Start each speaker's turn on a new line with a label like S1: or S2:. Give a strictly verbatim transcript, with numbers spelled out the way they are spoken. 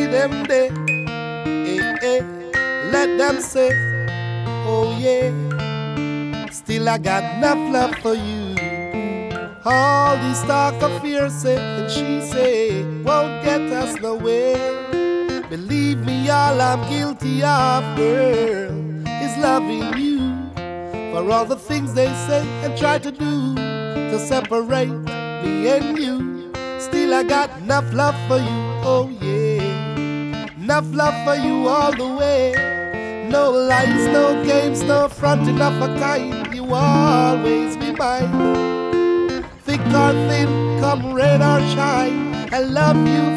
S1: them day. Hey, hey, let them say, oh yeah. Still I got enough love for you. All this talk of fear say and she say won't get us nowhere. Believe me, all I'm guilty of, girl, is loving you. For all the things they say and try to do to separate me and you, still I got enough love for you, oh yeah. Enough love for you all the way. No lies, no games, no fronting of a kind. You always be mine. Thick or thin, come rain or shine, I love you